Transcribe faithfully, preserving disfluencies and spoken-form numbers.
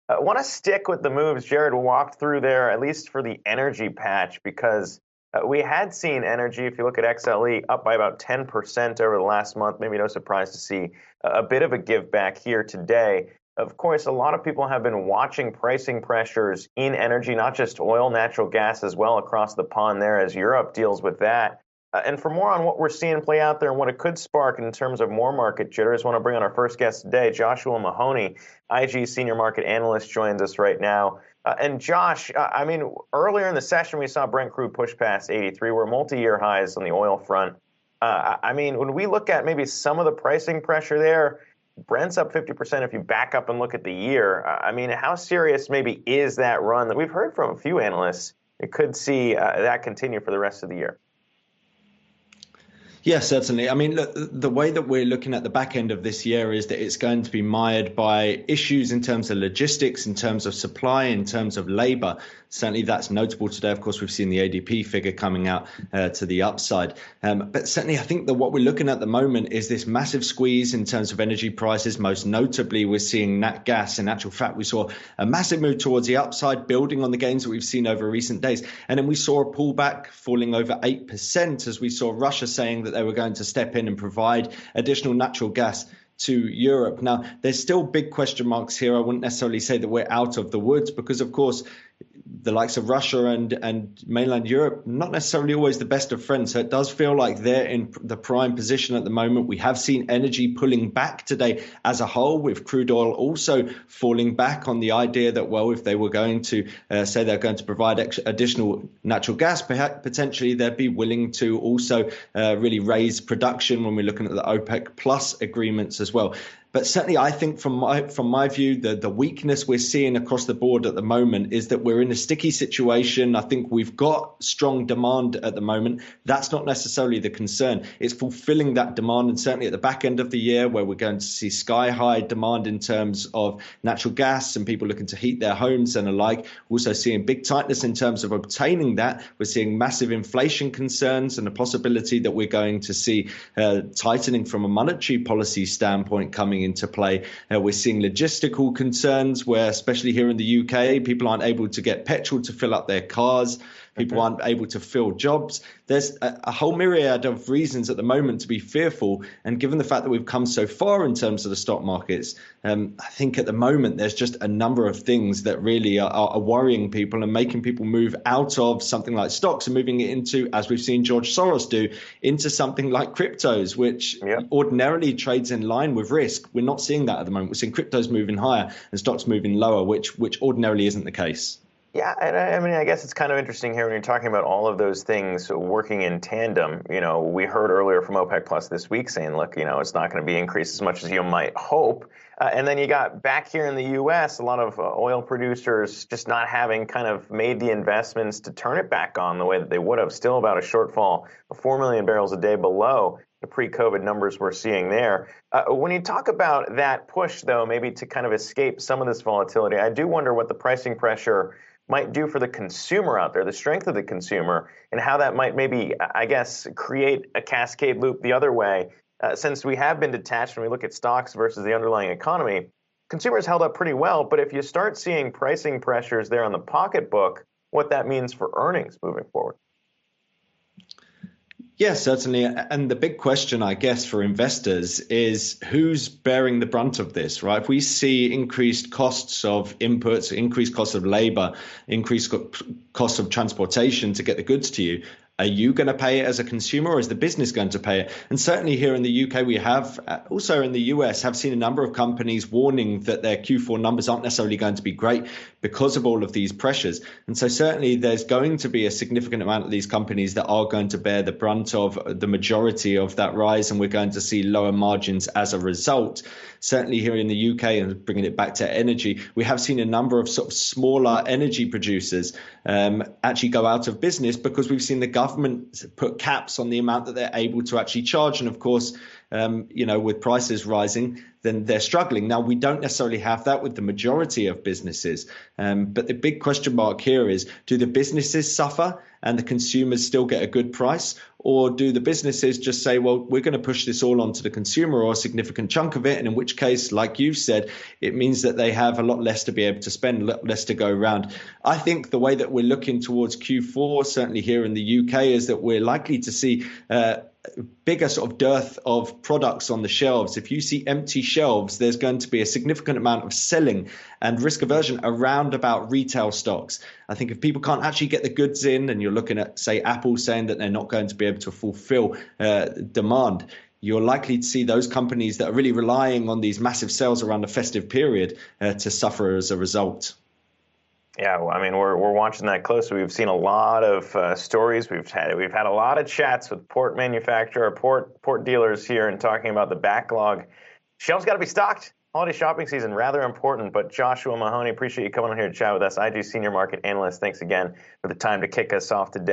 I want to stick with the moves Jared walked through there, at least for the energy patch, because uh, we had seen energy, if you look at X L E, up by about ten percent over the last month. Maybe no surprise to see a bit of a give back here today. Of course, a lot of people have been watching pricing pressures in energy, not just oil, natural gas as well across the pond there as Europe deals with that. Uh, and for more on what we're seeing play out there and what it could spark in terms of more market jitters, I want to bring on our first guest today, Joshua Mahoney, I G Senior Market Analyst, joins us right now. Uh, and Josh, uh, I mean, earlier in the session, we saw Brent crude push past eighty-three. We're multi-year highs on the oil front. Uh, I mean, when we look at maybe some of the pricing pressure there, Brent's up fifty percent if you back up and look at the year. Uh, I mean, how serious maybe is that run that we've heard from a few analysts? It could see uh, that continue for the rest of the year. Yes, certainly. I mean, look, the way that we're looking at the back end of this year is that it's going to be mired by issues in terms of logistics, in terms of supply, in terms of labor. Certainly that's notable today. Of course, we've seen the A D P figure coming out uh, to the upside. Um, but certainly I think that what we're looking at the moment is this massive squeeze in terms of energy prices. Most notably, we're seeing nat gas. In actual fact, we saw a massive move towards the upside, building on the gains that we've seen over recent days. And then we saw a pullback falling over eight percent as we saw Russia saying that they were going to step in and provide additional natural gas to Europe. Now, there's still big question marks here. I wouldn't necessarily say that we're out of the woods because, of course, the likes of Russia and, and mainland Europe, not necessarily always the best of friends. So it does feel like they're in the prime position at the moment. We have seen energy pulling back today as a whole, with crude oil also falling back on the idea that, well, if they were going to uh, say they're going to provide ex- additional natural gas, perhaps potentially they'd be willing to also uh, really raise production when we're looking at the OPEC plus agreements as well. But certainly, I think from my from my view, the, the weakness we're seeing across the board at the moment is that we're in a sticky situation. I think we've got strong demand at the moment. That's not necessarily the concern. It's fulfilling that demand. And certainly at the back end of the year, where we're going to see sky high demand in terms of natural gas and people looking to heat their homes and alike, we're also seeing big tightness in terms of obtaining that. We're seeing massive inflation concerns and the possibility that we're going to see uh, tightening from a monetary policy standpoint coming into play. Uh, we're seeing logistical concerns where, especially here in the U K, people aren't able to get petrol to fill up their cars. People aren't able to fill jobs. There's a, a whole myriad of reasons at the moment to be fearful. And given the fact that we've come so far in terms of the stock markets, um, I think at the moment there's just a number of things that really are, are worrying people and making people move out of something like stocks and moving it into, as we've seen George Soros do, into something like cryptos, which yeah. ordinarily trades in line with risk. We're not seeing that at the moment. We're seeing cryptos moving higher and stocks moving lower, which which ordinarily isn't the case. Yeah, and I mean, I guess it's kind of interesting here when you're talking about all of those things working in tandem. You know, we heard earlier from OPEC Plus this week saying, look, you know, it's not going to be increased as much as you might hope. Uh, and then you got back here in the U S, a lot of uh, oil producers just not having kind of made the investments to turn it back on the way that they would have. Still about a shortfall of four million barrels a day below the pre-COVID numbers we're seeing there. Uh, when you talk about that push, though, maybe to kind of escape some of this volatility, I do wonder what the pricing pressure might do for the consumer out there, the strength of the consumer, and how that might maybe, I guess, create a cascade loop the other way. Uh, since we have been detached when we look at stocks versus the underlying economy, consumers held up pretty well. But if you start seeing pricing pressures there on the pocketbook, what that means for earnings moving forward. Yes, certainly. And the big question, I guess, for investors is who's bearing the brunt of this, right? If we see increased costs of inputs, increased costs of labor, increased costs of transportation to get the goods to you, are you going to pay it as a consumer, or is the business going to pay it? And certainly here in the U K, we have, also in the U S, have seen a number of companies warning that their Q four numbers aren't necessarily going to be great because of all of these pressures. And so certainly there's going to be a significant amount of these companies that are going to bear the brunt of the majority of that rise, and we're going to see lower margins as a result. Certainly here in the U K, and bringing it back to energy, we have seen a number of sort of smaller energy producers um, actually go out of business because we've seen the government put caps on the amount that they're able to actually charge. And of course, um, you know, with prices rising, then they're struggling. Now, we don't necessarily have that with the majority of businesses. Um, but the big question mark here is, do the businesses suffer and the consumers still get a good price? Or do the businesses just say, well, we're going to push this all onto the consumer or a significant chunk of it? And in which case, like you've said, it means that they have a lot less to be able to spend, a lot less to go around. I think the way that we're looking towards Q four, certainly here in the U K, is that we're likely to see uh, bigger sort of dearth of products on the shelves. If you see empty shelves, there's going to be a significant amount of selling and risk aversion around about retail stocks. I think if people can't actually get the goods in, and you're looking at, say, Apple saying that they're not going to be able to fulfill uh, demand, you're likely to see those companies that are really relying on these massive sales around the festive period uh, to suffer as a result. Yeah, well, I mean, we're we're watching that closely. We've seen a lot of uh, stories. We've had we've had a lot of chats with port manufacturer, port port dealers here, and talking about the backlog. Shelves got to be stocked. Holiday shopping season, rather important. But Joshua Mahoney, appreciate you coming on here to chat with us. I G Senior Market Analyst. Thanks again for the time to kick us off today.